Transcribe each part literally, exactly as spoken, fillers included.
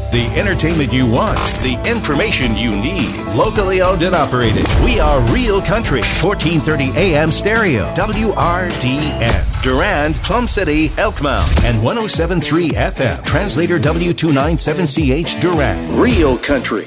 The entertainment you want, the information you need. Locally owned and operated. We are Real Country. fourteen thirty A M stereo. W R D N. Durand, Plum City, Elkmount. And one oh seven point three F M. Translator W two ninety-seven C H Durand. Real Country.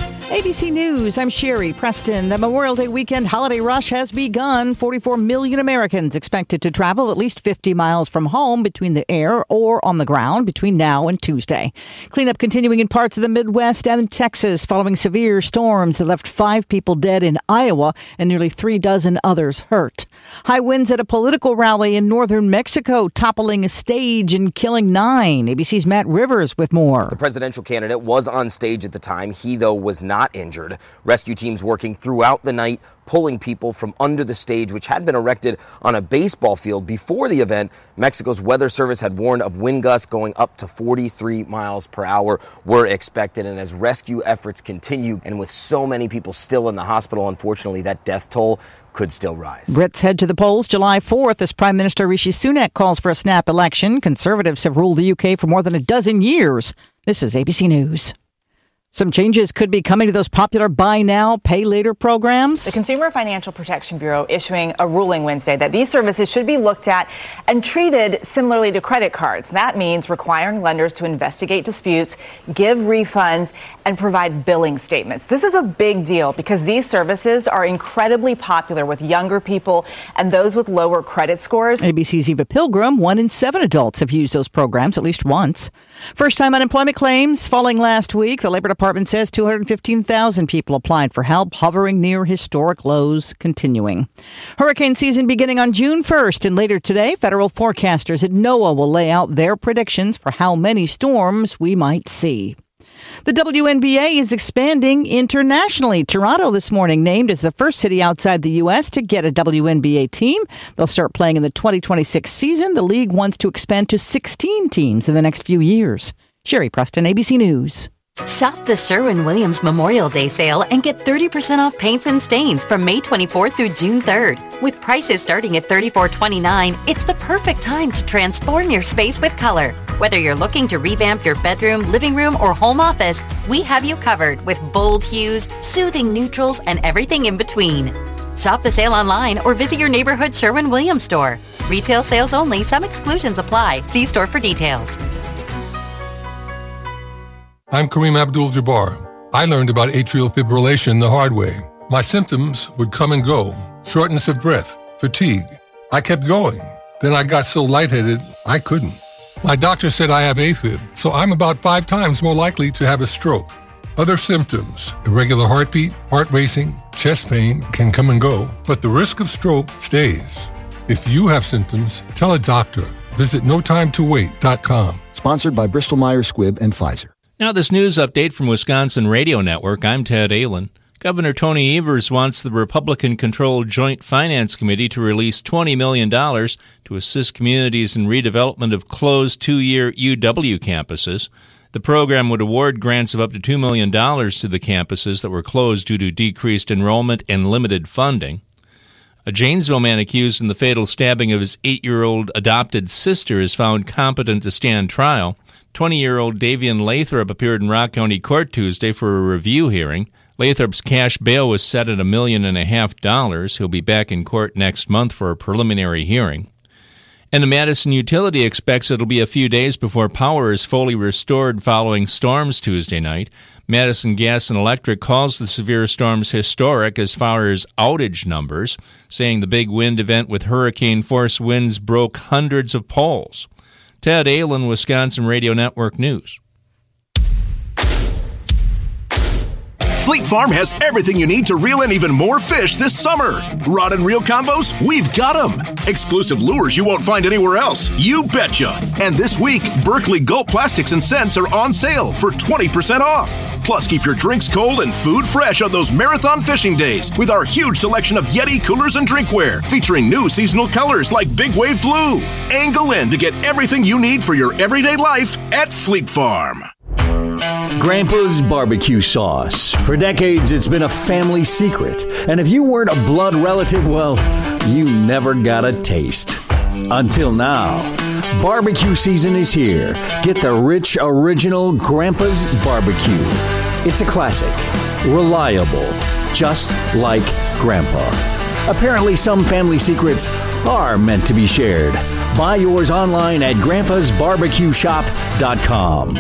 A B C News, I'm Sherry Preston. The Memorial Day weekend holiday rush has begun. forty-four million Americans expected to travel at least fifty miles from home between the air or on the ground between now and Tuesday. Cleanup continuing in parts of the Midwest and Texas following severe storms that left five people dead in Iowa and nearly three dozen others hurt. High winds at a political rally in northern Mexico, toppling a stage and killing nine. A B C's Matt Rivers with more. The presidential candidate was on stage at the time. He, though, was not injured. Rescue teams working throughout the night, pulling people from under the stage, which had been erected on a baseball field before the event. Mexico's weather service had warned of wind gusts going up to forty-three miles per hour were expected. And as rescue efforts continue, and with so many people still in the hospital, unfortunately, that death toll could still rise. Brits head to the polls July fourth as Prime Minister Rishi Sunak calls for a snap election. Conservatives have ruled the U K for more than a dozen years. This is A B C News. Some changes could be coming to those popular buy now, pay later programs. The Consumer Financial Protection Bureau issuing a ruling Wednesday that these services should be looked at and treated similarly to credit cards. That means requiring lenders to investigate disputes, give refunds, and provide billing statements. This is a big deal because these services are incredibly popular with younger people and those with lower credit scores. A B C's Eva Pilgrim, one in seven adults have used those programs at least once. First-time unemployment claims falling last week. The Labor Department says two hundred fifteen thousand people applied for help, hovering near historic lows continuing. Hurricane season beginning on June first, and later today, federal forecasters at NOAA will lay out their predictions for how many storms we might see. The W N B A is expanding internationally. Toronto this morning named as the first city outside the U S to get a W N B A team. They'll start playing in the twenty twenty-six season. The league wants to expand to sixteen teams in the next few years. Sherry Preston, A B C News. Shop the Sherwin-Williams Memorial Day sale and get thirty percent off paints and stains from May twenty-fourth through June third. With prices starting at thirty-four twenty-nine, it's the perfect time to transform your space with color. Whether you're looking to revamp your bedroom, living room, or home office, we have you covered with bold hues, soothing neutrals, and everything in between. Shop the sale online or visit your neighborhood Sherwin-Williams store. Retail sales only. Some exclusions apply. See store for details. I'm Kareem Abdul-Jabbar. I learned about atrial fibrillation the hard way. My symptoms would come and go. Shortness of breath, fatigue. I kept going. Then I got so lightheaded, I couldn't. My doctor said I have AFib, so I'm about five times more likely to have a stroke. Other symptoms, irregular heartbeat, heart racing, chest pain can come and go, but the risk of stroke stays. If you have symptoms, tell a doctor. Visit no time to wait dot com. Sponsored by Bristol Myers Squibb and Pfizer. Now this news update from Wisconsin Radio Network. I'm Ted Ahlin. Governor Tony Evers wants the Republican-controlled Joint Finance Committee to release twenty million dollars to assist communities in redevelopment of closed two-year U W campuses. The program would award grants of up to two million dollars to the campuses that were closed due to decreased enrollment and limited funding. A Janesville man accused in the fatal stabbing of his eight-year-old adopted sister is found competent to stand trial. twenty-year-old Davian Lathrop appeared in Rock County Court Tuesday for a review hearing. Lathrop's cash bail was set at a million and a half dollars. He'll be back in court next month for a preliminary hearing. And the Madison Utility expects it'll be a few days before power is fully restored following storms Tuesday night. Madison Gas and Electric calls the severe storms historic as far as outage numbers, saying the big wind event with hurricane-force winds broke hundreds of poles. Ted Ahlin, Wisconsin Radio Network News. Fleet Farm has everything you need to reel in even more fish this summer. Rod and reel combos? We've got them. Exclusive lures you won't find anywhere else. You betcha. And this week, Berkeley Gulp Plastics and Scents are on sale for twenty percent off. Plus, keep your drinks cold and food fresh on those marathon fishing days with our huge selection of Yeti coolers and drinkware featuring new seasonal colors like Big Wave Blue. Angle in to get everything you need for your everyday life at Fleet Farm. Grandpa's barbecue sauce. For decades, it's been a family secret. And if you weren't a blood relative, well, you never got a taste. Until now. Barbecue season is here. Get the rich, original Grandpa's Barbecue. It's a classic, reliable, just like Grandpa. Apparently, some family secrets are meant to be shared. Buy yours online at grandpas barbecue shop dot com.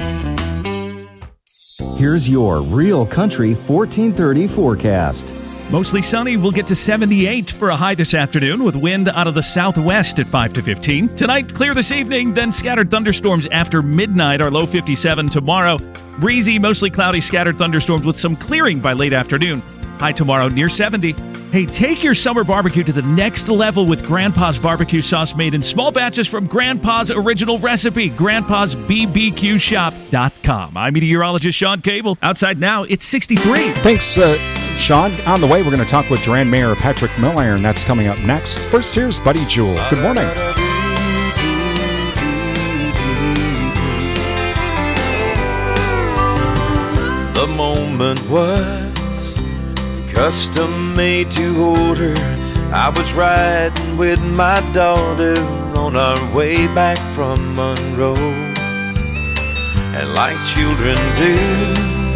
Here's your Real Country fourteen thirty forecast. Mostly sunny. We'll get to seventy-eight for a high this afternoon with wind out of the southwest at five to fifteen. Tonight, clear this evening, then scattered thunderstorms after midnight. Our low fifty-seven tomorrow. Breezy, mostly cloudy, scattered thunderstorms with some clearing by late afternoon. High tomorrow near seventy. Hey, take your summer barbecue to the next level with Grandpa's barbecue sauce made in small batches from Grandpa's original recipe. grandpas b b q shop dot com. I'm meteorologist Sean Cable. Outside now, it's sixty-three. Thanks, uh, Sean. On the way, we're going to talk with Durand Mayor Patrick Milliron. That's coming up next. First, here's Buddy Jewell. Good morning. The moment was custom made to order. I was riding with my daughter on our way back from Monroe, and like children do,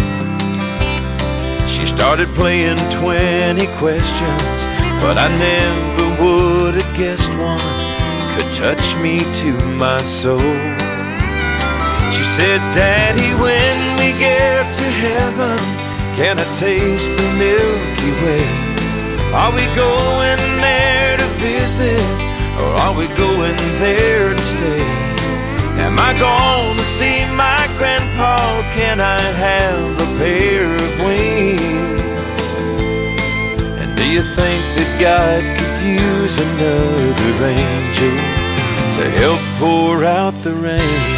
she started playing twenty questions, but I never would have guessed one could touch me to my soul. She said, Daddy, when we get to heaven, can I taste the Milky Way? Are we going there to visit, or are we going there to stay? Am I going to see my grandpa? Can I have a pair of wings? And do you think that God could use another angel to help pour out the rain?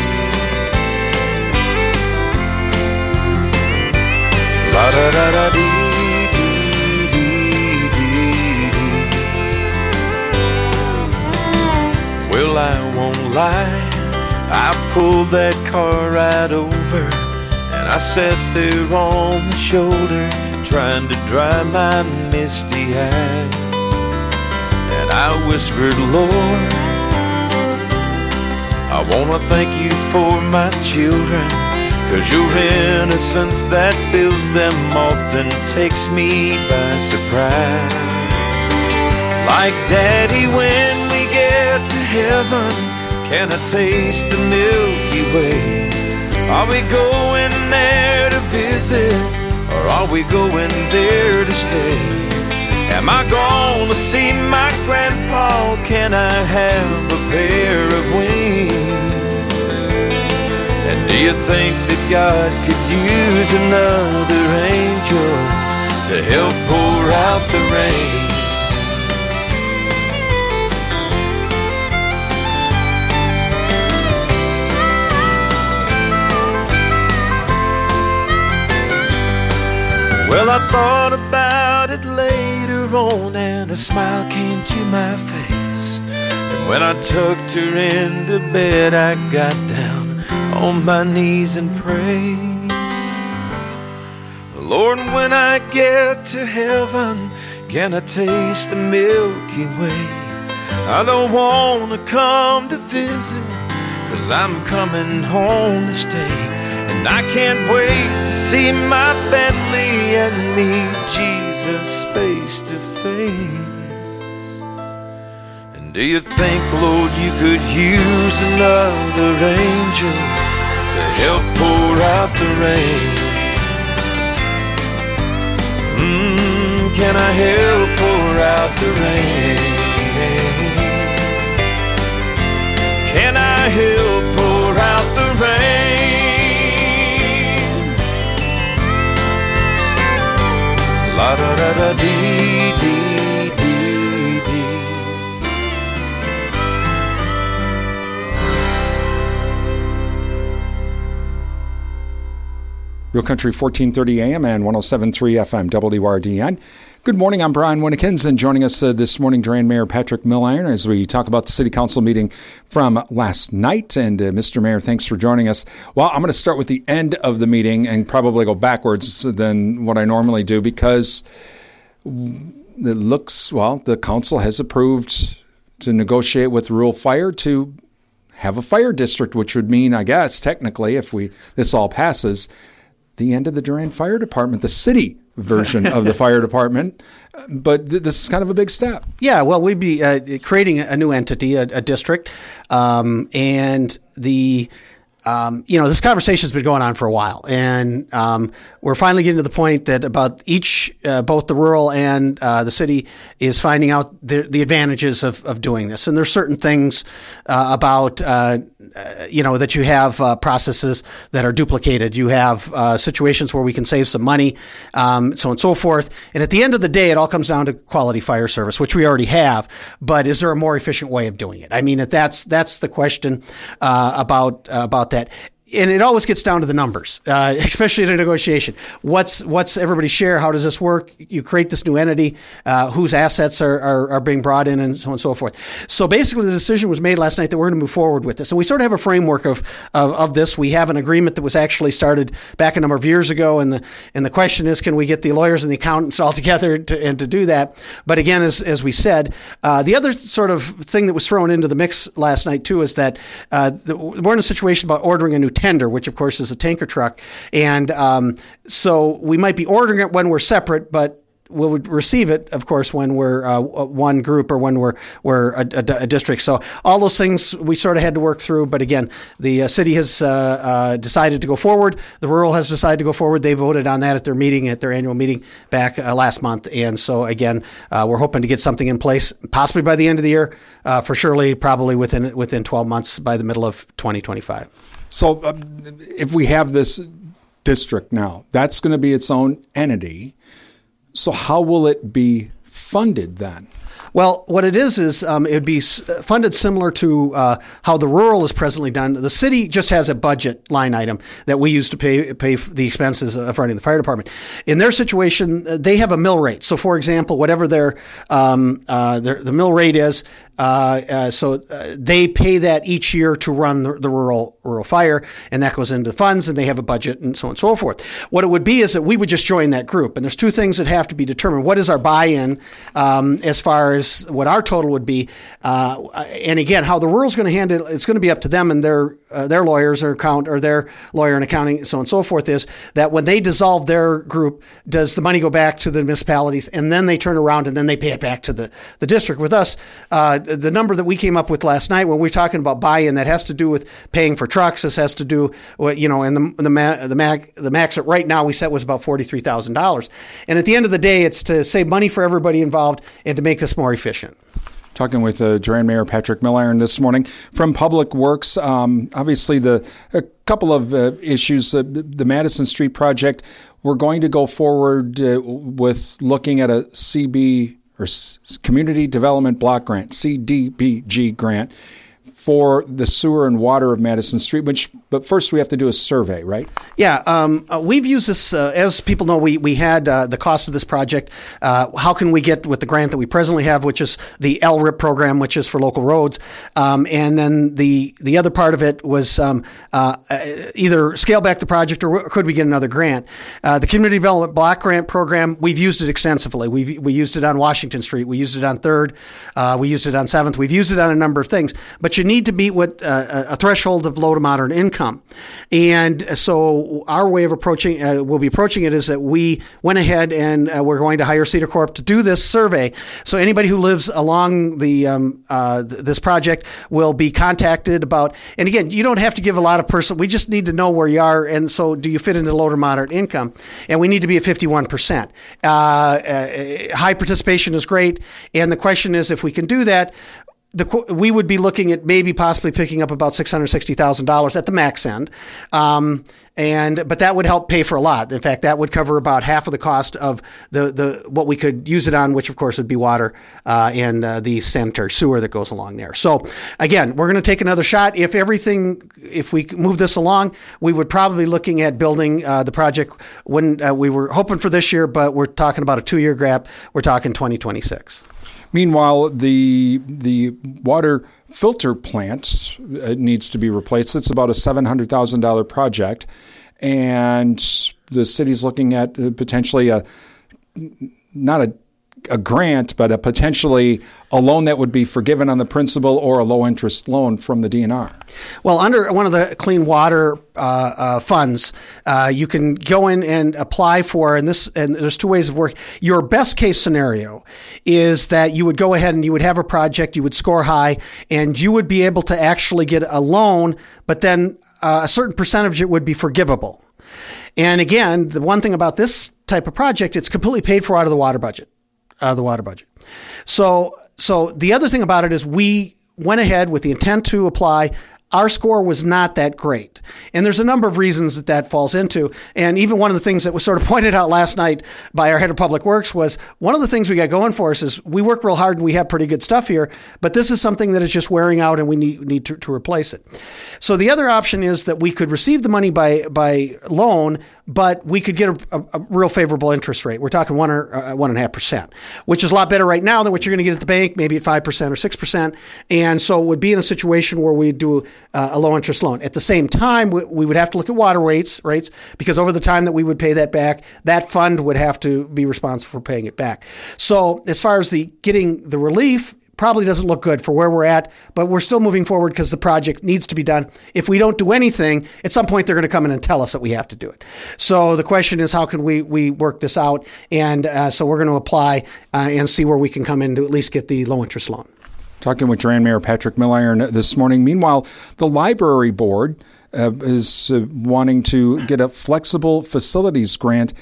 La da da da dee dee dee dee dee. Well, I won't lie, I pulled that car right over, and I sat there on the shoulder trying to dry my misty eyes. And I whispered, Lord, I wanna thank you for my children, 'cause your innocence that fills them often takes me by surprise. Like Daddy, when we get to heaven, can I taste the Milky Way? Are we going there to visit, or are we going there to stay? Am I gonna see my grandpa? Can I have a pair of wings? And do you think that God could use another angel to help pour out the rain? Well, I thought about it later on, and a smile came to my face. And when I tucked her into bed, I got down on my knees and prayed. Lord, when I get to heaven, can I taste the Milky Way? I don't want to come to visit, 'cause I'm coming home to stay. And I can't wait to see my family and meet Jesus face to face. And do you think, Lord, you could use another angel to help pour out the rain? Mm, can I help pour out the rain? Can I help pour out the rain? La da da da dee dee dee dee. Real Country fourteen thirty A M and one oh seven point three F M W R D N. Good morning, I'm Brian Winnekins, and joining us uh, this morning, Durand Mayor Patrick Milliron, as we talk about the City Council meeting from last night. And uh, Mister Mayor, thanks for joining us. Well, I'm going to start with the end of the meeting and probably go backwards than what I normally do, because it looks, well, the council has approved to negotiate with Rural Fire to have a fire district, which would mean, I guess, technically, if we this all passes, the end of the Durand Fire Department, the city version of the fire department. But th- this is kind of a big step. Yeah, well, we'd be uh, creating a new entity, a, a district, um, and the Um, you know, this conversation's been going on for a while, and um, we're finally getting to the point that about each, uh, both the rural and uh, the city, is finding out the, the advantages of, of doing this. And there's certain things uh, about, uh, uh, you know, that you have uh, processes that are duplicated. You have uh, situations where we can save some money, um, so on and so forth. And at the end of the day, it all comes down to quality fire service, which we already have. But is there a more efficient way of doing it? I mean, if that's that's the question uh, about uh, about that. And it always gets down to the numbers, uh, especially in a negotiation. What's what's everybody's share? How does this work? You create this new entity, uh, whose assets are, are, are being brought in, and so on and so forth. So basically, the decision was made last night that we're going to move forward with this. And we sort of have a framework of, of, of this. We have an agreement that was actually started back a number of years ago. And the and the question is, can we get the lawyers and the accountants all together to, and to do that? But again, as as we said, uh, the other sort of thing that was thrown into the mix last night, too, is that uh, the, we're in a situation about ordering a new tender, which of course is a tanker truck. And um, so we might be ordering it when we're separate, but we'll receive it, of course, when we're uh, one group or when we're, we're a, a, a district. So all those things we sort of had to work through. But again, the uh, city has uh, uh, decided to go forward. The rural has decided to go forward. They voted on that at their meeting, at their annual meeting back uh, last month. And so again, uh, we're hoping to get something in place, possibly by the end of the year, uh, for surely probably within within twelve months by the middle of twenty twenty-five. So uh, if we have this district now, that's going to be its own entity. So how will it be funded then? Well, what it is is um, it would be funded similar to uh, how the rural is presently done. The city just has a budget line item that we use to pay pay for the expenses of running the fire department. In their situation, they have a mill rate. So, for example, whatever their um, uh, their the mill rate is, uh, uh, so uh, they pay that each year to run the, the rural rural fire, and that goes into funds, and they have a budget, and so on and so forth. What it would be is that we would just join that group, and there's two things that have to be determined. What is our buy-in um, as far as what our total would be, uh, and again, how the rural is going to handle it, it's going to be up to them and their uh, their lawyers or account or their lawyer and accounting, so on and so forth. Is that when they dissolve their group, does the money go back to the municipalities, and then they turn around and then they pay it back to the the district? With us, uh, the number that we came up with last night when we were talking about buy-in, that has to do with paying for trucks. This has to do with, you know, and the the ma- the, max, the max that right now we set was about forty-three thousand dollars. And at the end of the day, it's to save money for everybody involved and to make this more efficient. Talking with uh, Durand Mayor Patrick Milliron this morning from Public Works. Um, obviously, the a couple of uh, issues. Uh, the Madison Street project, we're going to go forward uh, with looking at a C B or S- Community Development Block Grant, C D B G grant, for the sewer and water of Madison Street, which, but first we have to do a survey, right? Yeah, um, uh, we've used this, uh, as people know, we, we had uh, the cost of this project. Uh, how can we get with the grant that we presently have, which is the L R I P program, which is for local roads. Um, and then the, the other part of it was um, uh, either scale back the project or could we get another grant? Uh, the Community Development Block Grant program, we've used it extensively. We've, we used it on Washington Street. We used it on third. Uh, we used it on seventh. We've used it on a number of things. But you need to meet what uh, a threshold of low to moderate income. And so our way of approaching, uh, we'll be approaching it is that we went ahead and uh, we're going to hire Cedar Corp to do this survey. So anybody who lives along the um, uh, th- this project will be contacted about, and again, you don't have to give a lot of person, we just need to know where you are. And so do you fit into low to moderate income? And we need to be at fifty-one percent. Uh, uh, high participation is great. And the question is, if we can do that, The, we would be looking at maybe possibly picking up about six hundred sixty thousand dollars at the max end. Um, and, but that would help pay for a lot. In fact, that would cover about half of the cost of the, the, what we could use it on, which of course would be water, uh, and, uh, the sanitary sewer that goes along there. So again, we're going to take another shot. If everything, if we move this along, we would probably be looking at building, uh, the project when uh, we were hoping for this year, but we're talking about a two year gap. We're talking twenty twenty-six. Meanwhile, the the water filter plant uh, needs to be replaced. It's about a seven hundred thousand dollars project, and the city's looking at uh, potentially a not a a grant, but a potentially a loan that would be forgiven on the principal or a low interest loan from the D N R? Well, under one of the clean water uh, uh, funds, uh, you can go in and apply for, and this, and there's two ways of working. Your best case scenario is that you would go ahead and you would have a project, you would score high, and you would be able to actually get a loan, but then uh, a certain percentage it would be forgivable. And again, the one thing about this type of project, it's completely paid for out of the water budget, out of the water budget. So, so the other thing about it is we went ahead with the intent to apply. Our score was not that great. And there's a number of reasons that that falls into. And even one of the things that was sort of pointed out last night by our head of public works was one of the things we got going for us is we work real hard and we have pretty good stuff here, but this is something that is just wearing out and we need, need to, to replace it. So the other option is that we could receive the money by, by loan, but we could get a, a, a real favorable interest rate. We're talking one or uh, one and a half percent, which is a lot better right now than what you're going to get at the bank, maybe at five percent or six percent. And so it would be in a situation where we do uh, a low interest loan. At the same time, we, we would have to look at water rates, rates, because over the time that we would pay that back, that fund would have to be responsible for paying it back. So as far as the getting the relief, probably doesn't look good for where we're at, but we're still moving forward because the project needs to be done. If we don't do anything, at some point they're going to come in and tell us that we have to do it. So the question is, how can we we work this out? And uh, so we're going to apply uh, and see where we can come in to at least get the low interest loan. Talking with Durand Mayor Patrick Milliron this morning. Meanwhile, the library board uh, is uh, wanting to get a flexible facilities grant.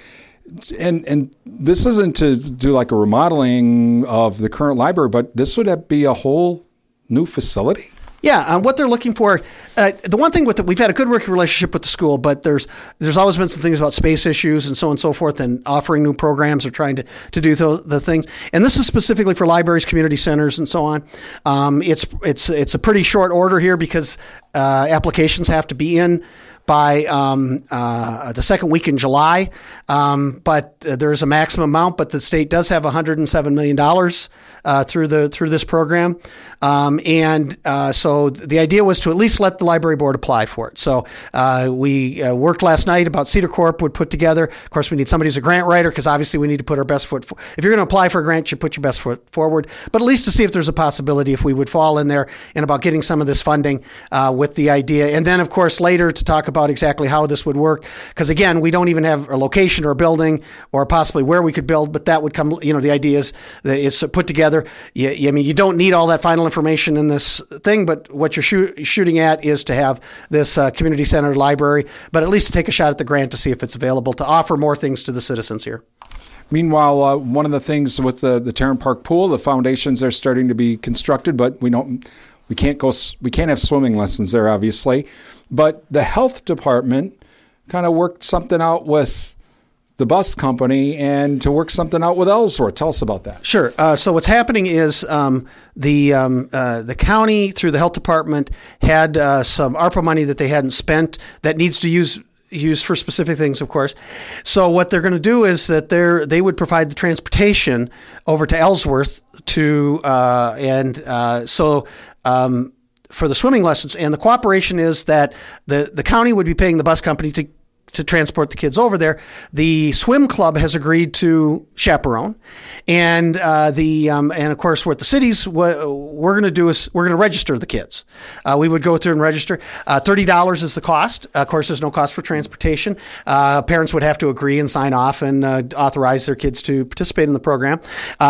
And and this isn't to do like a remodeling of the current library, but this would be a whole new facility? Yeah, um, what they're looking for, uh, the one thing with the, we've had a good working relationship with the school, but there's there's always been some things about space issues and so on and so forth, and offering new programs or trying to, to do the, the things. And this is specifically for libraries, community centers, and so on. Um, it's it's it's a pretty short order here because uh, applications have to be in by um, uh, the second week in July, um, but uh, there is a maximum amount. But the state does have one hundred seven million dollars uh, through the through this program, um, and uh, so the idea was to at least let the library board apply for it. So uh, we uh, worked last night about Cedar Corp would put together. Of course, we need somebody who's a grant writer because obviously we need to put our best foot. For- if you're going to apply for a grant, you put your best foot forward. But at least to see if there's a possibility if we would fall in there and about getting some of this funding uh, with the idea, and then of course later to talk about. About exactly how this would work, because again, we don't even have a location or a building or possibly where we could build, but that would come, you know, the idea is that it's put together. You, I mean, you don't need all that final information in this thing, but what you're shoot, shooting at is to have this uh, community center library, but at least to take a shot at the grant to see if it's available to offer more things to the citizens here. Meanwhile, uh, one of the things with the, the Tarrant Park pool, the foundations are starting to be constructed, but we don't, we can't go, we can't have swimming lessons there, obviously. But the health department kind of worked something out with the bus company and to work something out with Ellsworth. Tell us about that. Sure. Uh, so what's happening is um, the um, uh, the county through the health department had uh, some ARPA money that they hadn't spent that needs to use used for specific things, of course. So what they're going to do is that they they would provide the transportation over to Ellsworth to uh, and uh, so. Um, for the swimming lessons, and the cooperation is that the, the county would be paying the bus company to to transport the kids over there. The swim club has agreed to chaperone, and uh, the um, and of course what the cities what we're going to do is we're going to register the kids. Uh, we would go through and register. Uh, Thirty dollars is the cost. Uh, of course, there's no cost for transportation. Uh, parents would have to agree and sign off and uh, authorize their kids to participate in the program,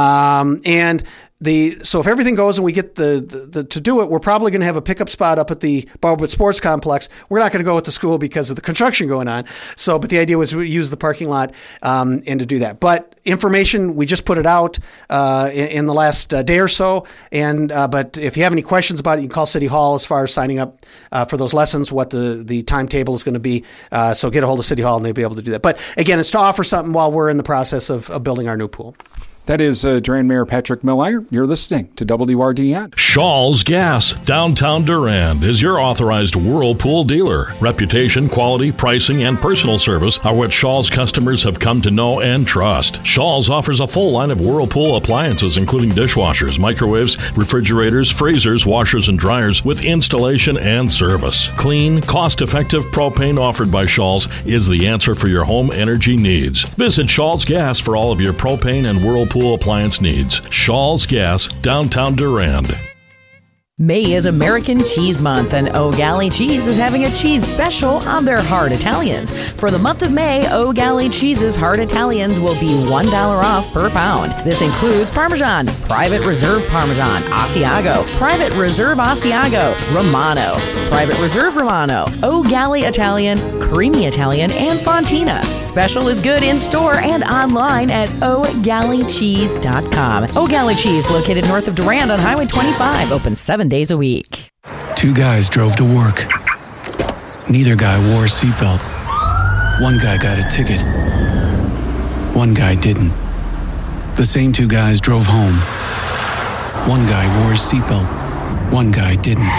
um, and. The so if everything goes and we get the, the, the to do it, we're probably going to have a pickup spot up at the Barwood Sports Complex. We're not going to go with the school because of the construction going on. So, but the idea was we use the parking lot um, and to do that. But information, we just put it out uh, in, in the last uh, day or so. And uh, but if you have any questions about it, you can call City Hall as far as signing up uh, for those lessons, what the, the timetable is going to be. Uh, so get a hold of City Hall and they'll be able to do that. But again, it's to offer something while we're in the process of, of building our new pool. That is uh, Durand Mayor Patrick Milliron. You're listening to W R D N. Shaw's Gas, downtown Durand, is your authorized Whirlpool dealer. Reputation, quality, pricing, and personal service are what Shaw's customers have come to know and trust. Shaw's offers a full line of Whirlpool appliances, including dishwashers, microwaves, refrigerators, freezers, washers, and dryers, with installation and service. Clean, cost-effective propane offered by Shaw's is the answer for your home energy needs. Visit Shaw's Gas for all of your propane and Whirlpool pool appliance needs. Shaw's Gas, downtown Durand. May is American Cheese Month, and O'Galley Cheese is having a cheese special on their Hard Italians. For the month of May, O'Galley Cheese's Hard Italians will be one dollar off per pound. This includes Parmesan, Private Reserve Parmesan, Asiago, Private Reserve Asiago, Romano, Private Reserve Romano, O'Galley Italian, Creamy Italian, and Fontina. Special is good in store and online at o galley cheese dot com. O'Galley Cheese, located north of Durand on Highway twenty-five, open seven days a week. Two guys drove to work. Neither guy wore a seatbelt. One guy got a ticket. One guy didn't. The same two guys drove home. One guy wore his seatbelt. One guy didn't.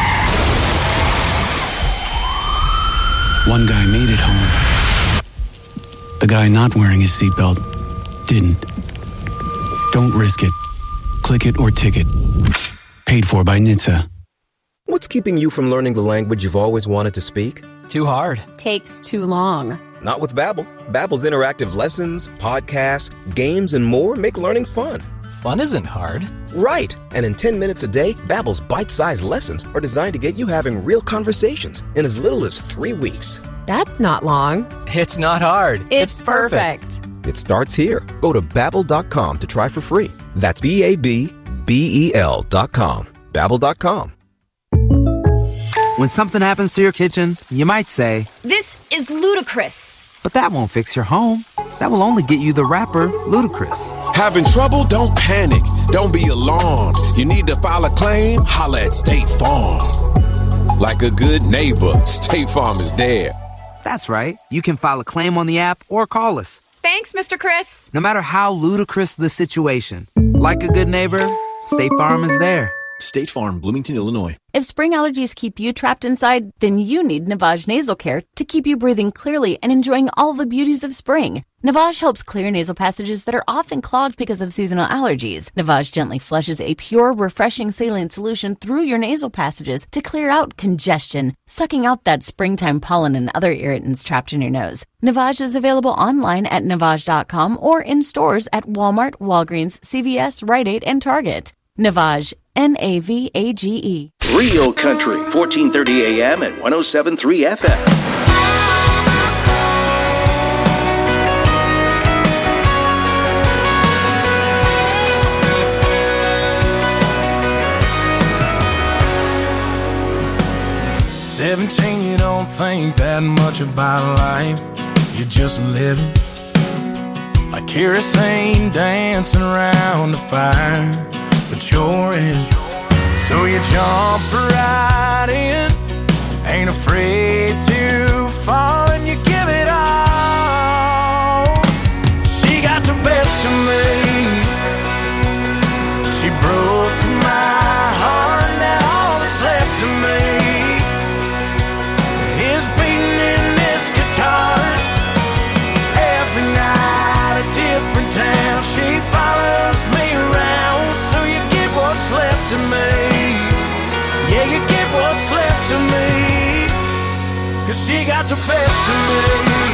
One guy made it home. The guy not wearing his seatbelt didn't. Don't risk it. Click it or ticket. Paid for by N H T S A. What's keeping you from learning the language you've always wanted to speak? Too hard. Takes too long. Not with Babbel. Babbel's interactive lessons, podcasts, games, and more make learning fun. Fun isn't hard. Right. And in ten minutes a day, Babbel's bite-sized lessons are designed to get you having real conversations in as little as three weeks. That's not long. It's not hard. It's, it's perfect. perfect. It starts here. Go to babbel dot com to try for free. That's B A B B E L dot com. Babbel dot com. When something happens to your kitchen, you might say, "This is ludicrous." But that won't fix your home. That will only get you the rapper, Ludacris. Having trouble? Don't panic. Don't be alarmed. You need to file a claim? Holla at State Farm. Like a good neighbor, State Farm is there. That's right. You can file a claim on the app or call us. Thanks, Mister Chris. No matter how ludicrous the situation, like a good neighbor, State Farm is there. State Farm, Bloomington, Illinois. If spring allergies keep you trapped inside, then you need Navage Nasal Care to keep you breathing clearly and enjoying all the beauties of spring. Navage helps clear nasal passages that are often clogged because of seasonal allergies. Navage gently flushes a pure, refreshing saline solution through your nasal passages to clear out congestion, sucking out that springtime pollen and other irritants trapped in your nose. Navage is available online at navage dot com or in stores at Walmart, Walgreens, C V S, Rite Aid, and Target. Navage, N A V A G E. Real Country, fourteen thirty A M and one oh seven point three F M. Seventeen, you don't think that much about life. You're just living like kerosene dancing around the fire. But you're in, so you jump right in. Ain't afraid to fall and you give it all. She got the best of me. She broke my heart, now all that's left of me is beating in this guitar. Every night a different town. She follows me around, so you get what's left of me. Yeah, you get what's left of me, 'cause she got the best of me.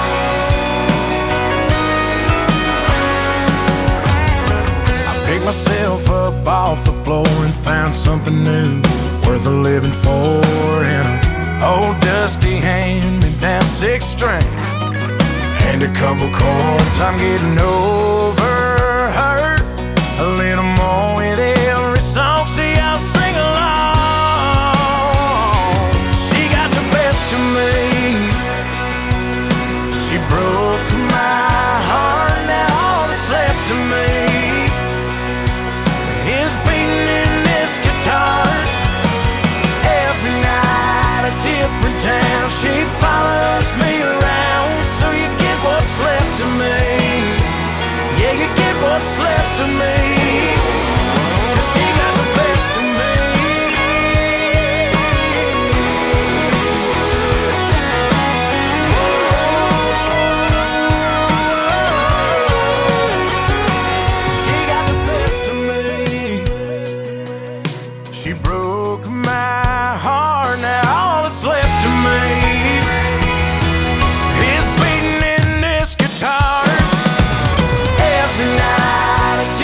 I picked myself up off the floor and found something new, worth a living for, in a old dusty hand-me-down six string and a couple chords. I'm getting over her a little more with every song. See, I'll sing along. She got the best of me. She broke my heart, now all that's left of me is beating in this guitar. Every night a different town. She follows me around, so you get what's left of me. Yeah, you get what's left of me, 'cause she got the best of me. She got the best of me. She broke my heart, now all that's left of me is beating in this guitar. Every night a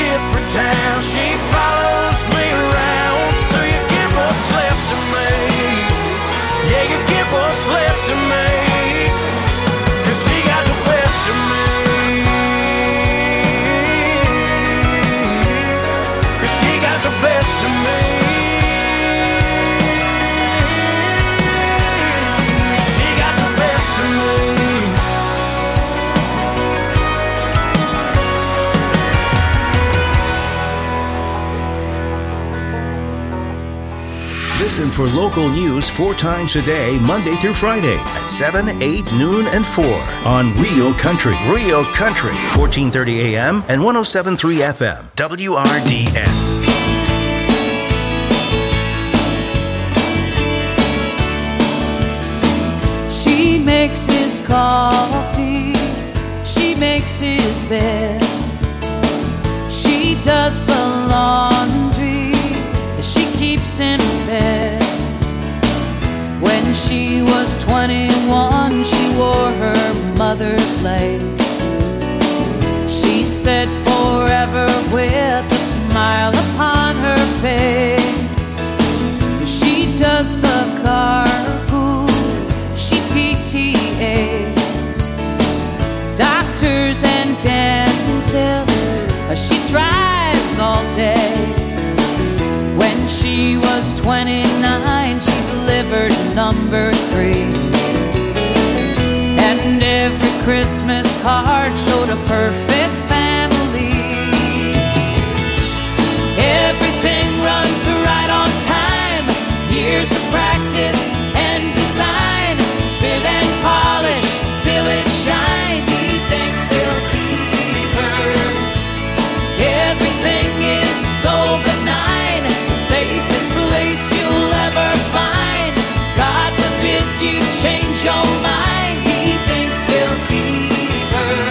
Listen for local news four times a day, Monday through Friday at seven, eight, noon, and four on Real Country. Real Country, fourteen thirty A M and one oh seven point three F M, W R D N. She makes his coffee, she makes his bed, she does the laundry, she keeps in bed. When she was twenty-one, she wore her mother's lace. She said forever with a smile upon her face. She does the carpool, she P T As, doctors and dentists, she drives all day. When she was twenty-nine, she delivered number three. And every Christmas card showed a perfect family. Everything runs right on time. Years of practice and design. Spit and polish till it shines. He thinks he'll keep her. Everything is so benign. The safest place you'll ever find. God forbid you change your mind. He thinks he'll keep her.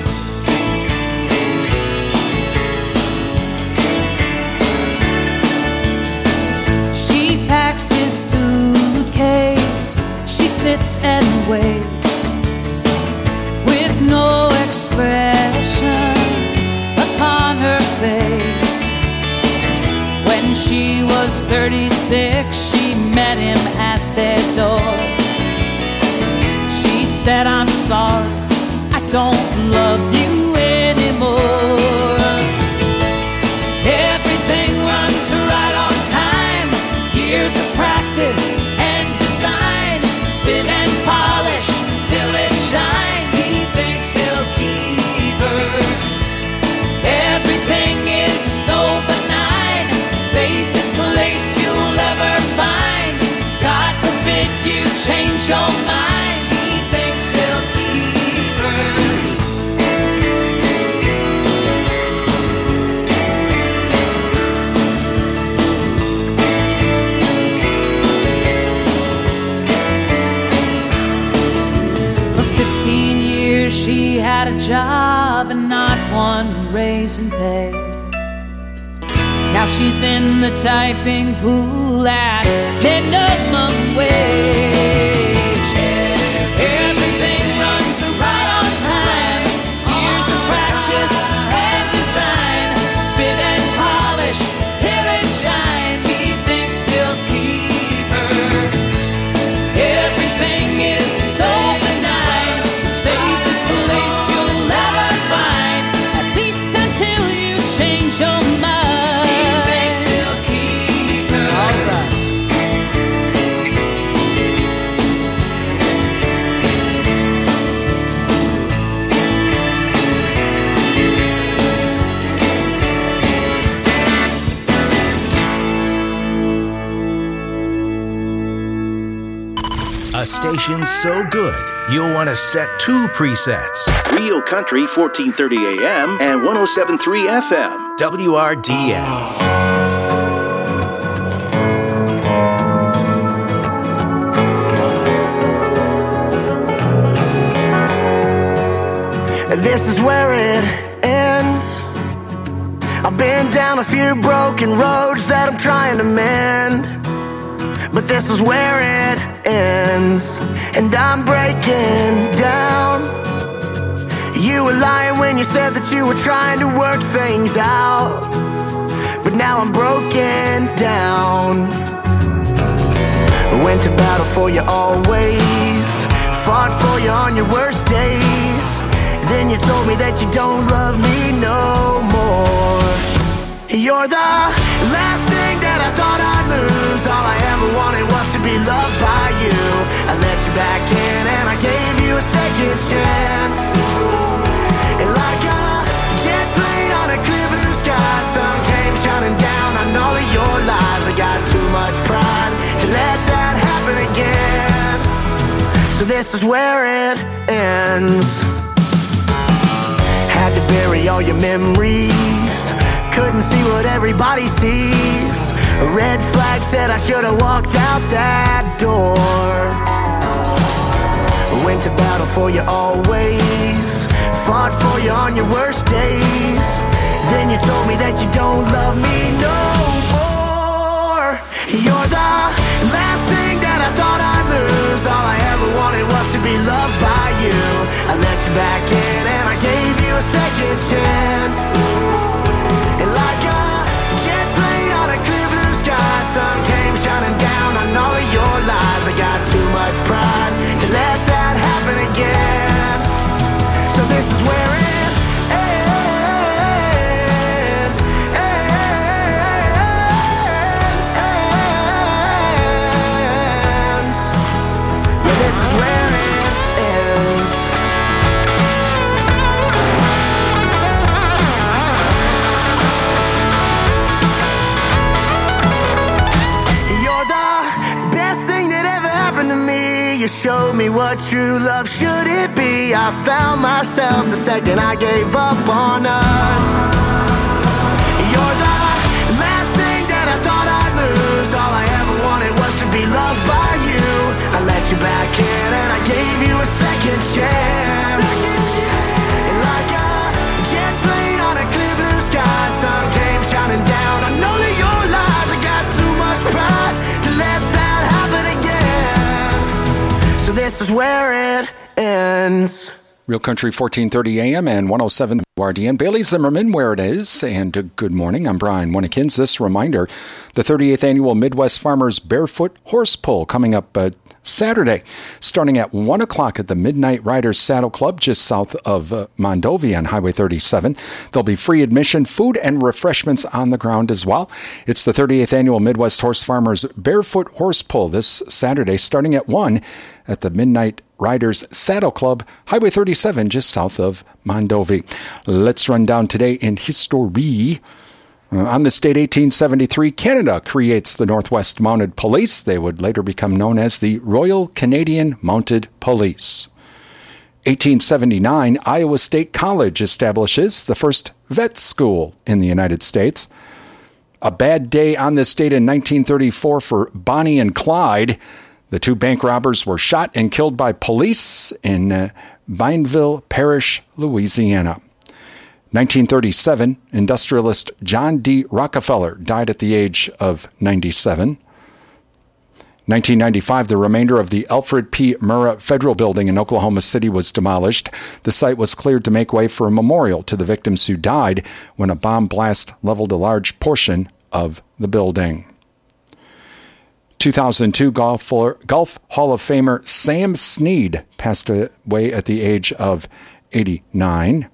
She packs his suitcase. She sits and waits with no expression upon her face. When she was thirty-six, she met him at their door. She said, I'm sorry, I don't love you anymore. Everything runs right on time. Years of practice and design. Spin and polish till it shines. He thinks he'll keep her. Everything is so benign. Safest place you'll ever find. God forbid you change your mind. He thinks he'll keep her. For fifteen years she had a job and not one raise in pay. Now she's in the typing pool at minimum wage. Everything runs right on time. Years of practice and design. Spit and polish till it shines. He thinks he'll keep her. Everything is so benign. The safest place you'll ever find. At least until you change your mind. A station so good, you'll want to set two presets. Real Country, fourteen thirty A M and one oh seven point three F M, W R D N. This is where it ends. I've been down a few broken roads that I'm trying to mend, but this is where it ends, and I'm breaking down. You were lying when you said that you were trying to work things out, but now I'm broken down. I went to battle for you always, fought for you on your worst days. Then you told me that you don't love me no more. You're the last thing that I thought I'd lose. All I ever wanted was to be loved by you. I let you back in and I gave you a second chance. And like a jet plane on a clear blue sky, sun came shining down on all of your lies. I got too much pride So this is where it ends. Had to bury all your memories, couldn't see what everybody sees. A red flag said I should have walked out that door. Went to battle for you always, fought for you on your worst days. Then you told me that you don't love me no more. You're the last thing that I thought I'd lose. All I ever wanted was to be loved by you. I let you back in and I gave you a second chance. And like a jet plane on a clear blue sky, sun came shining down on all of your lies. I got too much pride to let that happen again. So this is where it ends, ends, ends. Yeah, this is where it ends. You're the best thing that ever happened to me. You showed me what true love should it be. I found myself the second I gave up on us. You're the last thing that I thought I'd lose. All I ever wanted was to be loved by you. I let you back in and I gave you a second chance. And like a jet plane on a clear blue sky, sun came shining down on all of your lies. I got too much pride to let that happen again. So this is where it ends. Real Country fourteen thirty A M and one oh seven W R D N. Bailey Zimmerman, where it is. And uh, good morning. I'm Brian Winnikins. This reminder, the thirty-eighth Annual Midwest Farmers Barefoot Horse Pull coming up uh, Saturday, starting at one o'clock at the Midnight Riders Saddle Club, just south of uh, Mondovi on Highway thirty-seven. There'll be free admission, food, and refreshments on the ground as well. It's the thirty-eighth Annual Midwest Horse Farmers Barefoot Horse Pull this Saturday, starting at one at the Midnight Riders Saddle Club, Highway thirty-seven, just south of Mondovi. Let's run down today in history. Uh, on this date, eighteen seventy-three, Canada creates the Northwest Mounted Police. They would later become known as the Royal Canadian Mounted Police. eighteen seventy-nine, Iowa State College establishes the first vet school in the United States. A bad day on this date in nineteen thirty-four for Bonnie and Clyde. The two bank robbers were shot and killed by police in uh, Bineville Parish, Louisiana. nineteen thirty-seven, industrialist John D. Rockefeller died at the age of ninety-seven. nineteen ninety-five, the remainder of the Alfred P. Murrah Federal Building in Oklahoma City was demolished. The site was cleared to make way for a memorial to the victims who died when a bomb blast leveled a large portion of the building. two thousand two, Golf, Golf Hall of Famer Sam Snead passed away at the age of eighty-nine.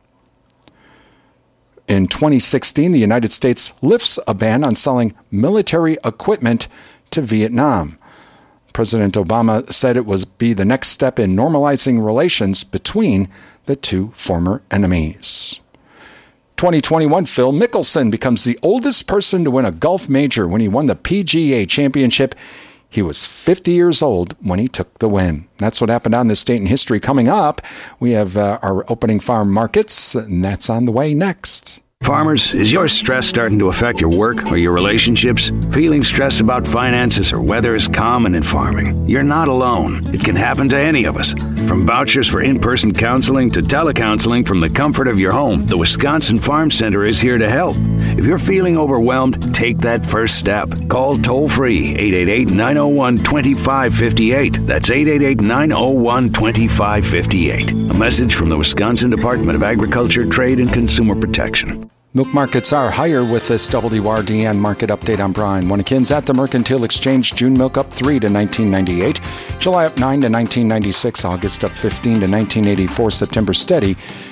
In twenty sixteen, the United States lifts a ban on selling military equipment to Vietnam. President Obama said it would be the next step in normalizing relations between the two former enemies. twenty twenty-one, Phil Mickelson becomes the oldest person to win a golf major when he won the P G A Championship. He was fifty years old when he took the win. That's what happened on this date in history. Coming up, we have uh, our opening farm markets, and that's on the way next. Farmers, is your stress starting to affect your work or your relationships? Feeling stressed about finances or weather is common in farming. You're not alone. It can happen to any of us. From vouchers for in-person counseling to telecounseling from the comfort of your home, the Wisconsin Farm Center is here to help. If you're feeling overwhelmed, take that first step. Call toll-free eight eight eight, nine oh one, two five five eight. That's eight eight eight, nine oh one, two five five eight. A message from the Wisconsin Department of Agriculture, Trade, and Consumer Protection. Milk markets are higher with this W R D N market update. I'm Brian Winnikins. At the Mercantile Exchange, June milk up three to nineteen ninety-eight, July up nine to nineteen ninety-six, August up fifteen to nineteen eighty-four, September steady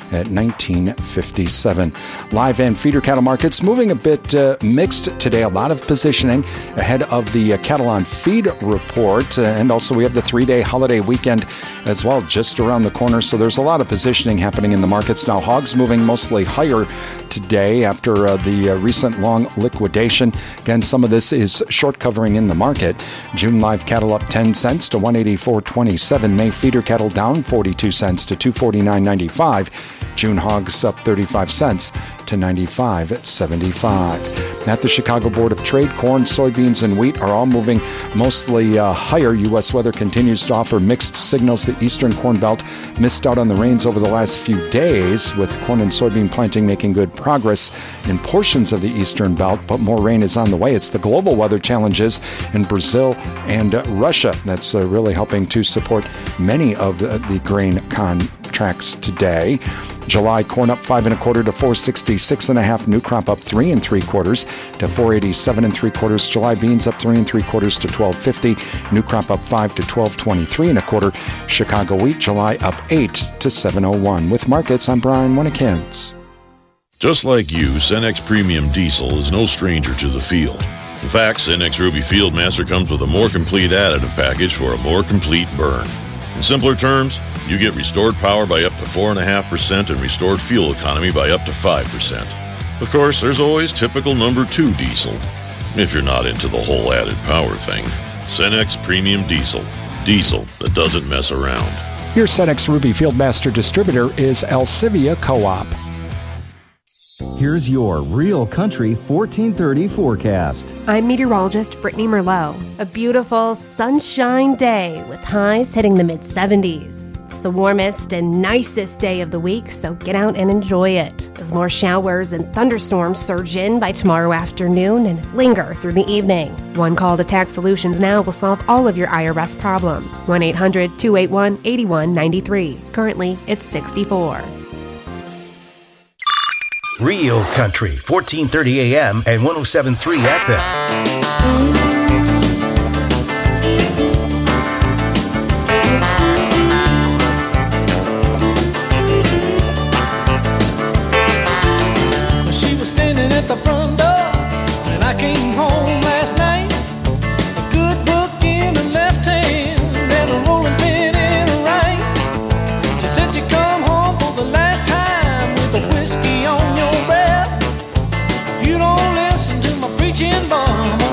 at nineteen fifty-seven. Live and feeder cattle markets moving a bit uh, mixed today. A lot of positioning ahead of the uh, Cattle on Feed report. Uh, and also we have the three-day holiday weekend as well just around the corner. So there's a lot of positioning happening in the markets. Now hogs moving mostly higher today after uh, the uh, recent long liquidation. Again, some of this is short covering in the market. June live cattle up ten cents to one eighty-four twenty-seven. May feeder cattle down forty-two cents to two forty-nine ninety-five. June hogs up thirty-five cents to ninety-five seventy-five. At the Chicago Board of Trade, corn, soybeans, and wheat are all moving mostly uh, higher. U S weather continues to offer mixed signals. The eastern corn belt missed out on the rains over the last few days, with corn and soybean planting making good progress in portions of the eastern belt, but more rain is on the way. It's the global weather challenges in Brazil and uh, Russia that's uh, really helping to support many of the, the grain contracts today. July corn up five and a quarter to four sixty-six and a half. New crop up three and three quarters to four eighty-seven and three quarters. July beans up three and three quarters to twelve fifty. New crop up five to twelve twenty-three and a quarter. Chicago wheat July up eight to seven oh one. With markets, I'm Brian Winnikins. Just like you, Cenex Premium Diesel is no stranger to the field. In fact, Cenex Ruby Fieldmaster comes with a more complete additive package for a more complete burn. In simpler terms, you get restored power by up to four point five percent and restored fuel economy by up to five percent. Of course, there's always typical number two diesel, if you're not into the whole added power thing. Cenex Premium Diesel. Diesel that doesn't mess around. Your Cenex Ruby Fieldmaster distributor is Alcivia Co-op. Here's your Real Country fourteen thirty forecast. I'm meteorologist Brittany Merlot. A beautiful sunshine day with highs hitting the mid seventies. It's the warmest and nicest day of the week, so get out and enjoy it. As more showers and thunderstorms surge in by tomorrow afternoon and linger through the evening. One call to Tax Solutions Now will solve all of your I R S problems. one eight hundred two eight one eight one nine three. Currently, it's sixty-four. Real Country, fourteen thirty A M and one oh seven point three F M. She was standing at the front door when I came home last night. A good book in her left hand and a rolling pin in her right. She said you come home for the last time with a whiskey on your breath. If you don't listen to my preaching bum,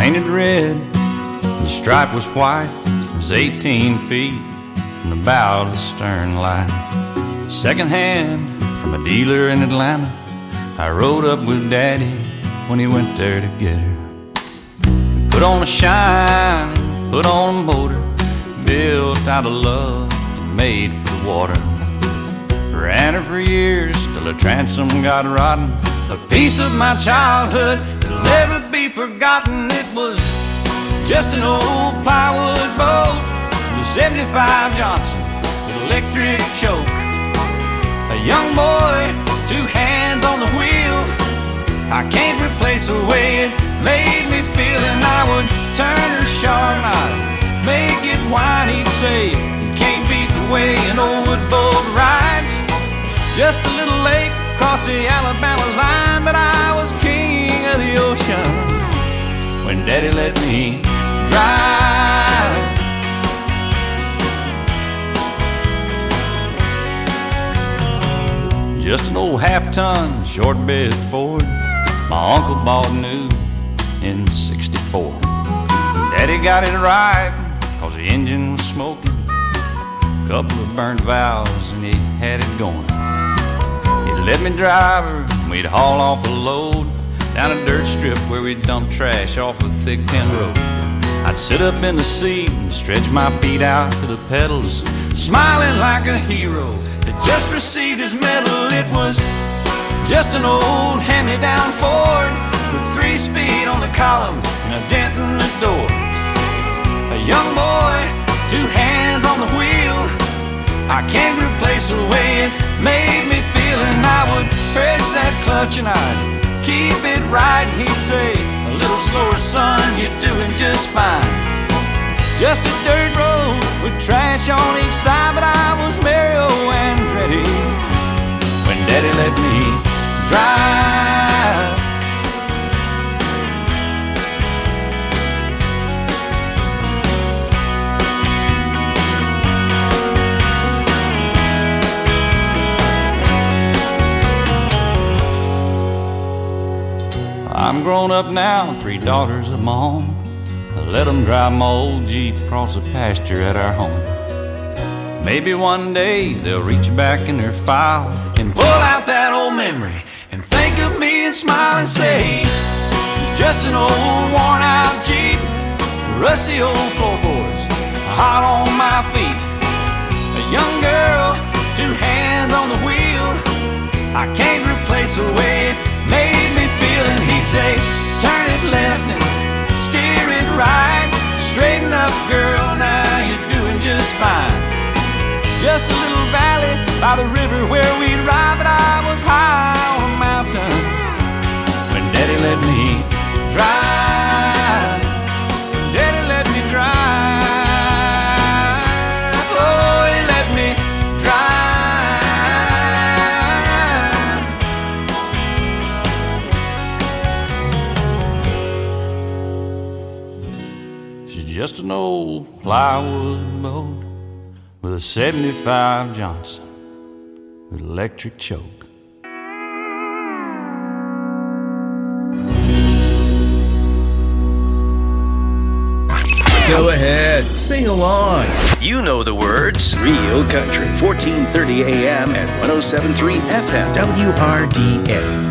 painted red, the stripe was white. It was eighteen feet from the bow to the stern line. Second hand from a dealer in Atlanta, I rode up with Daddy when he went there to get her. We put on a shine, put on a motor, built out of love, made for the water. Ran her for years till her transom got rotten. A piece of my childhood that'll never be forgotten. It was just an old plywood boat, the seventy-five Johnson with electric choke. A young boy, two hands on the wheel. I can't replace the way it made me feel. And I would turn her sharp, I'd make it whine. He'd say, you can't beat the way an old wood boat rides. Just a little late across the Alabama line, but I was king of the ocean when Daddy let me drive. Just an old half-ton short bed Ford my uncle bought new in sixty-four. Daddy got it right cause the engine was smoking, couple of burnt valves and he had it going. He'd let me drive her and we'd haul off a load down a dirt strip where we'd dump trash off a thick tin road. I'd sit up in the seat and stretch my feet out to the pedals, smiling like a hero that just received his medal. It was just an old hand-me-down Ford with three speed on the column and a dent in the door. A young boy, two hands on the wheel. I can't replace the way it made me feel. And I would press that clutch and I'd keep it right. And he'd say, a little slower, son, you're doing just fine. Just a dirt road with trash on each side, but I was Mario Andretti when Daddy let me drive. I'm grown up now, three daughters of my own. I let them drive my old Jeep across the pasture at our home. Maybe one day they'll reach back in their file and pull out that old memory and think of me and smile and say, it's just an old worn out Jeep, rusty old floorboards, hot on my feet. A young girl, two hands on the wheel. I can't replace the way it made me feel. And he'd say, turn it left and steer it right. Straighten up, girl, now you're doing just fine. Just a little valley by the river where we'd ride, but I was high on a mountain when Daddy let me drive. Daddy let me drive. Oh, he let me drive. She's just an old plywood boat with a seventy-five Johnson with electric choke. Go ahead, sing along. You know the words. Real Country, fourteen thirty A M at one oh seven point three F M, W R D A.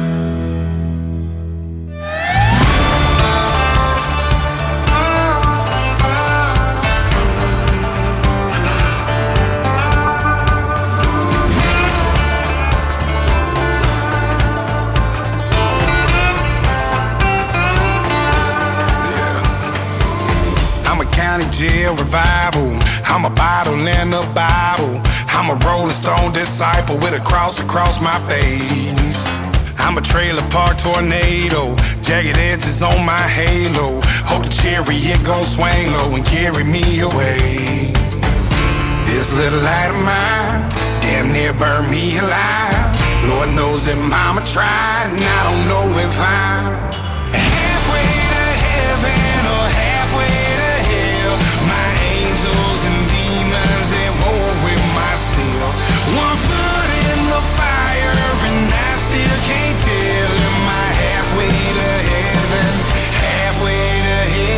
Jail revival. I'm a bottle in a Bible. I'm a Rolling Stone disciple with a cross across my face. I'm a trailer park tornado, jagged edges on my halo. Hope the chariot gon' swing low and carry me away. This little light of mine damn near burned me alive. Lord knows that mama tried, and I don't know if I'm halfway to heaven or halfway to hell. My angels and demons at war with myself. One foot in the fire and I still can't tell. Am I halfway to heaven, halfway to hell?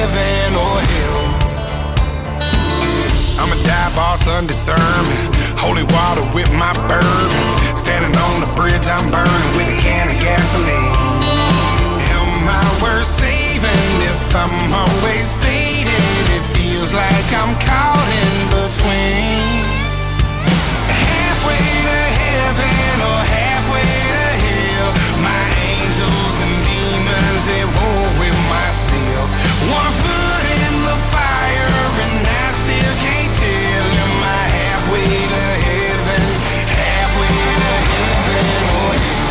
Sunday sermon. Holy water with my bourbon. Standing on the bridge, I'm burning with a can of gasoline. Am I worth saving if I'm always faded? It feels like I'm caught in between. Halfway to heaven or halfway to hell. My angels and demons at war with myself. One foot in the fire and I still can't tell. Am I halfway to heaven? Halfway to heaven or hell?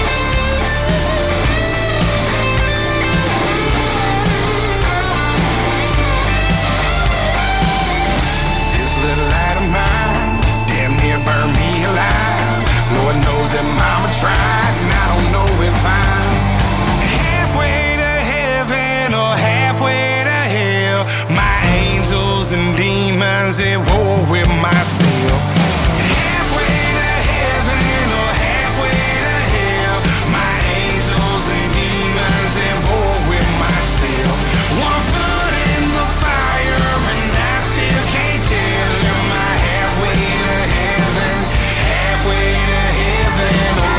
This little light of mine damn near burned me alive. Lord knows that mama tried, and I don't know if I'm halfway to heaven or halfway to hell. My angels and demons at war with myself. Halfway to heaven or halfway to hell. My angels and demons at war with myself. One foot in the fire and I still can't tell. Am I halfway to heaven? Halfway to heaven or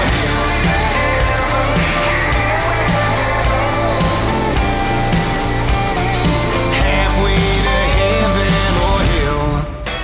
halfway to heaven or hell.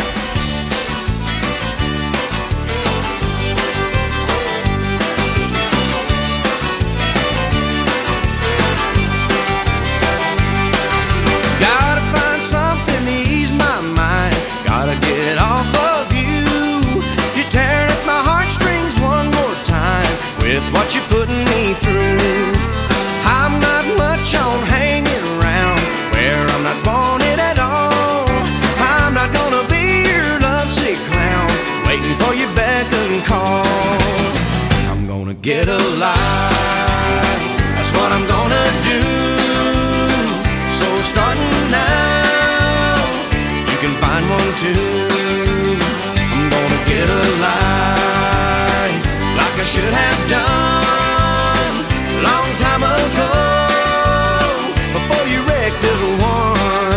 Gotta find something to ease my mind. Gotta get off of you. You're tearing at my heartstrings one more time with what you're putting me through. I'm not much on hanging around where I'm not wanted at all. I'm not gonna be your lovesick clown waiting for your beck and call. I'm gonna get alive, that's what I'm gonna do. So starting now, you can find one too. I'm gonna get alive like I should have done a long time ago, before you wrecked this one.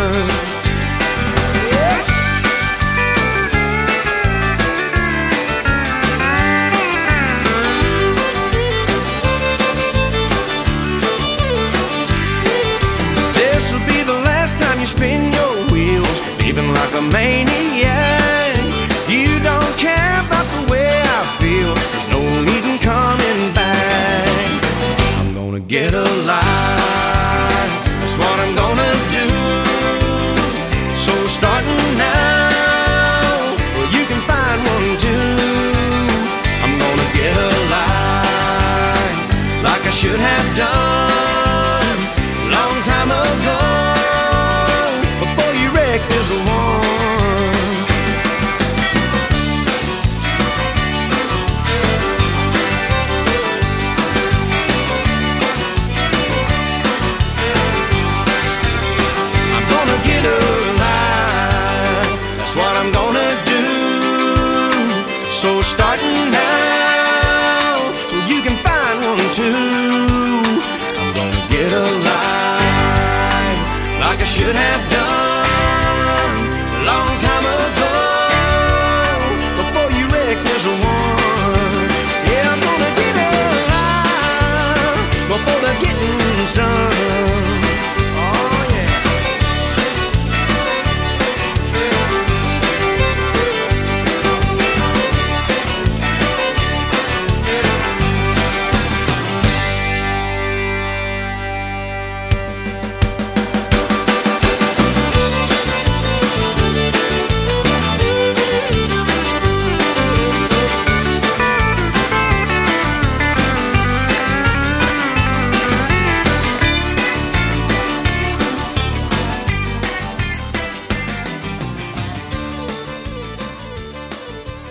This'll be the last time you spin your wheels, leaving like a maniac. You don't care about the way I feel, there's no need in coming back. I'm gonna get alive, that's what I'm gonna do. So starting now, well you can find one too. I'm gonna get alive, like I should have done a long time ago, before you wrecked this one. I'm gonna get alive, that's what I'm gonna do. So starting now, well, you can find one too. I'm gonna get alive, like I should have done a long time ago, before you wrecked this one. Yeah, I'm gonna get alive before the getting's done. Oh yeah.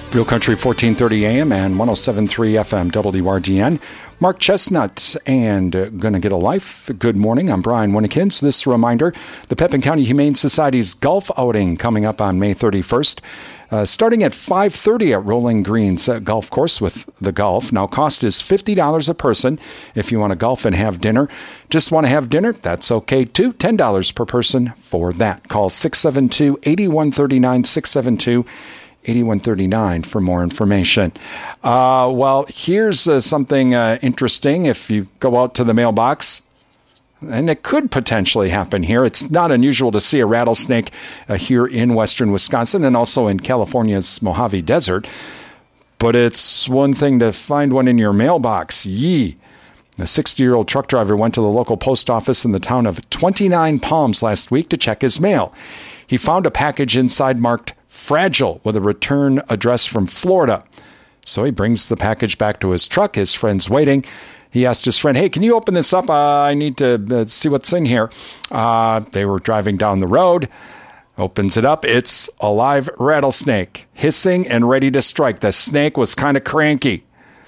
Real Country fourteen thirty A M and one oh seven point three F M W R D N. Mark Chestnut and uh, Gonna Get a Life. Good morning. I'm Brian Winnekins. This reminder, the Pepin County Humane Society's golf outing coming up on May thirty-first. Uh, starting at five thirty at Rolling Greens uh, Golf Course with the golf. Now, cost is fifty dollars a person if you want to golf and have dinner. Just want to have dinner? That's okay, too. ten dollars per person for that. Call six seven two, eight one three nine, six seven two, eight one three nine for more information. Uh, well, here's uh, something uh, interesting. If you go out to the mailbox, and it could potentially happen here. It's not unusual to see a rattlesnake uh, here in western Wisconsin and also in California's Mojave Desert. But it's one thing to find one in your mailbox. Yee. A sixty-year-old truck driver went to the local post office in the town of twenty-nine Palms last week to check his mail. He found a package inside marked fragile with a return address from Florida. So he brings the package back to his truck. His friend's waiting. He asked his friend, hey, can you open this up? Uh, I need to uh, see what's in here. Uh, they were driving down the road. Opens it up. It's a live rattlesnake, hissing and ready to strike. The snake was kind of cranky.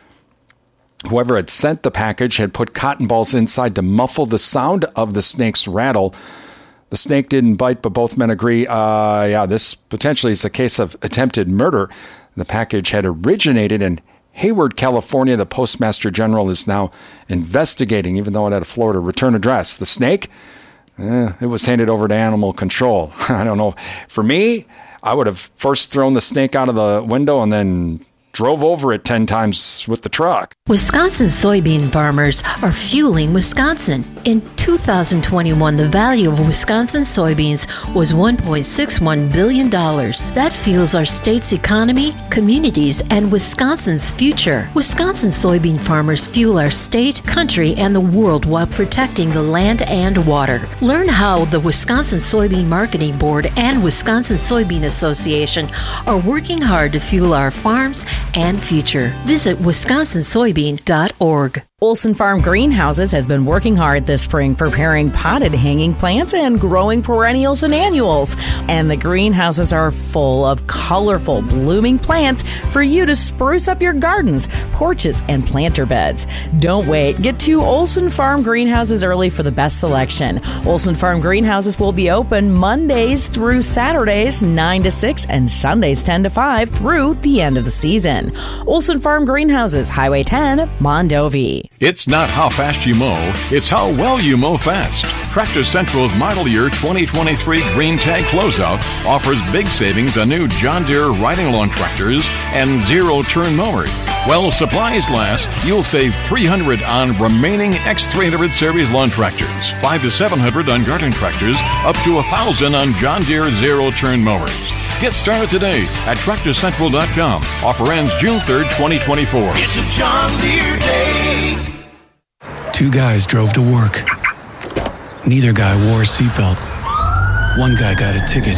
Whoever had sent the package had put cotton balls inside to muffle the sound of the snake's rattle. The snake didn't bite, but both men agree, uh, yeah, this potentially is a case of attempted murder. The package had originated in Hayward, California. The Postmaster General is now investigating, even though it had a Florida return address. The snake, eh, it was handed over to animal control. I don't know. For me, I would have first thrown the snake out of the window and then drove over it ten times with the truck. Wisconsin soybean farmers are fueling Wisconsin. In two thousand twenty-one, the value of Wisconsin soybeans was one point six one billion dollars. That fuels our state's economy, communities, and Wisconsin's future. Wisconsin soybean farmers fuel our state, country, and the world while protecting the land and water. Learn how the Wisconsin Soybean Marketing Board and Wisconsin Soybean Association are working hard to fuel our farms and future. Visit wisconsin soybean dot org. Olson Farm Greenhouses has been working hard this spring preparing potted hanging plants and growing perennials and annuals. And the greenhouses are full of colorful blooming plants for you to spruce up your gardens, porches, and planter beds. Don't wait. Get to Olson Farm Greenhouses early for the best selection. Olson Farm Greenhouses will be open Mondays through Saturdays nine to six and Sundays ten to five through the end of the season. Olson Farm Greenhouses, Highway ten, Mondovi. It's not how fast you mow, it's how well you mow fast. Tractor Central's model year twenty twenty-three Green Tag Closeout offers big savings on new John Deere riding lawn tractors and zero-turn mowers. While supplies last, you'll save three hundred dollars on remaining X three hundred series lawn tractors, five to seven hundred dollars on garden tractors, up to one thousand dollars on John Deere zero-turn mowers. Get started today at tractor central dot com. Offer ends June third, twenty twenty-four. It's a John Deere day. Two guys drove to work. Neither guy wore a seatbelt. One guy got a ticket.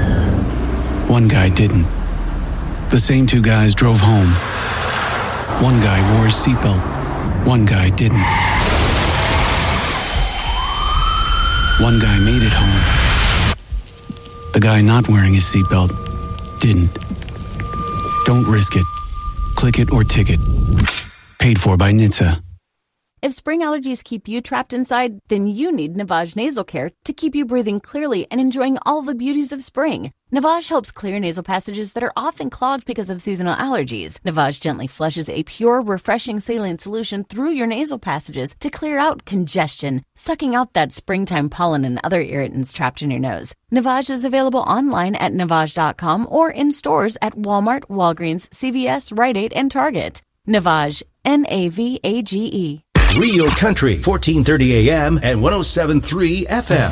One guy didn't. The same two guys drove home. One guy wore a seatbelt. One guy didn't. One guy made it home. The guy not wearing his seatbelt didn't. Don't risk it. Click it or ticket. Paid for by N H T S A. If spring allergies keep you trapped inside, then you need Navage Nasal Care to keep you breathing clearly and enjoying all the beauties of spring. Navage helps clear nasal passages that are often clogged because of seasonal allergies. Navage gently flushes a pure, refreshing saline solution through your nasal passages to clear out congestion, sucking out that springtime pollen and other irritants trapped in your nose. Navage is available online at navage dot com or in stores at Walmart, Walgreens, C V S, Rite Aid, and Target. Navage, N A V A G E. Real Country, fourteen thirty A M and one oh seven point three F M.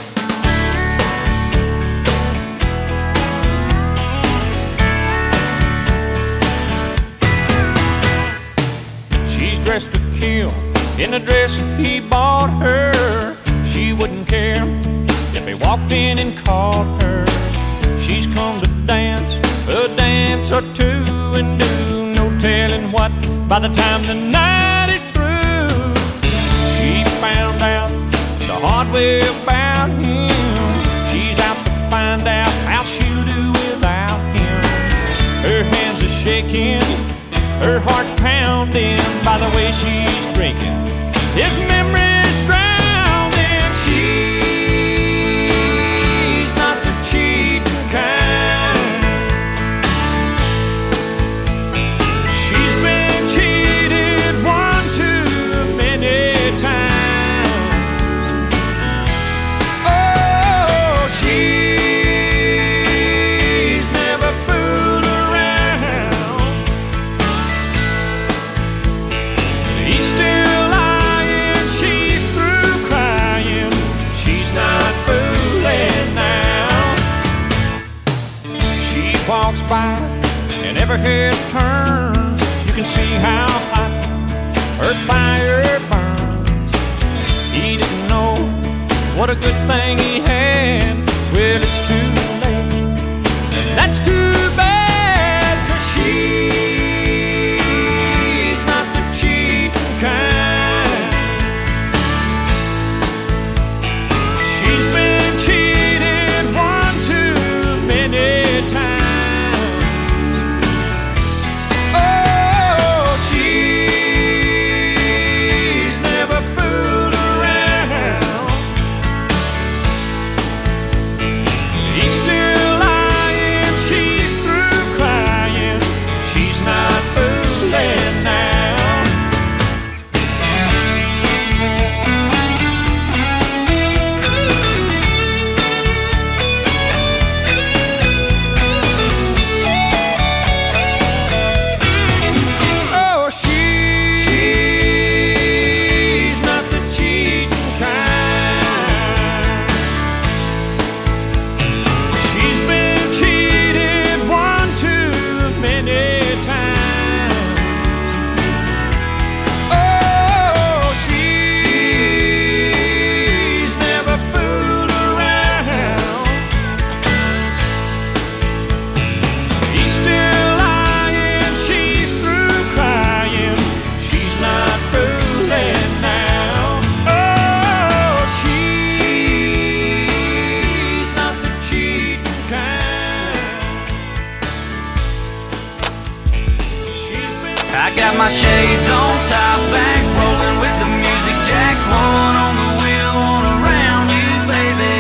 She's dressed to kill in a dress he bought her. She wouldn't care if he walked in and caught her. She's come to dance a dance or two and do no telling what by the time the night is through. She found out the hard way about him. She's out to find out how she'll do without him. Her hands are heart's pounding by the way she's drinking. His memory's drowning. She's not the cheating kind. She's been cheated one too many times. Oh, she's never fooled around. He's still lying, she's through crying. She's not fooling now. She walks by and every head turns. You can see how hot her fire burns. He didn't know what a good thing he had. Well, it's too late. That's too bad, 'cause she's not the cheating kind. She's been cheated one too many times. Oh, she's never fooled around. He's still lying, she's through crying. She's not fooling now. Oh, she's not the cheating kind. She's been cheated one too many times. Oh, she's never fooled around. He's still lying, she's through crying. She's not fooling now. Oh, she's not the cheating kind. I got my shades on, top back, rolling with the music jack, one on the wheel, one around you, baby.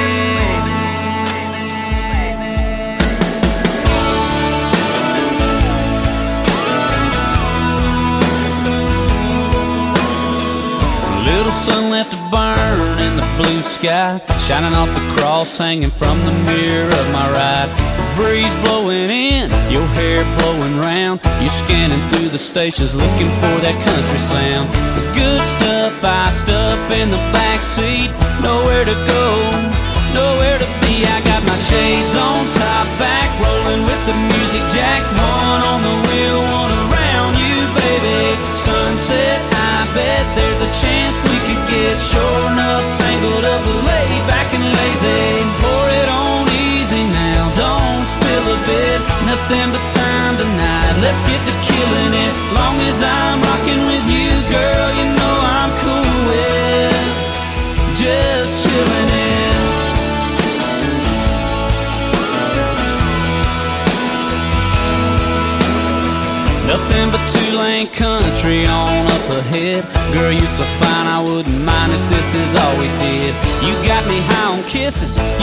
A little sun left to burn in the blue sky, shining off the cross hanging from the mirror of my ride. The breeze blowing in, your hair blowing round. You're scanning through the stations looking for that country sound. The good stuff iced up in the back seat. Nowhere to go, nowhere to be. I got my shades on, top back, rolling with the music jack, one on the wheel, one around you, baby. Sunset, I bet there's a chance we could get sure enough tangled up, laid back and lazy. Pour it on easy now, don't spill a bit. Nothing but time tonight, let's get to killing it. Long as I'm rocking with you, girl, you know I'm cool with just chilling it. Nothing but two-lane country on up ahead. Girl, you're so fine, I wouldn't mind if this is all we did. You got me high on kisses.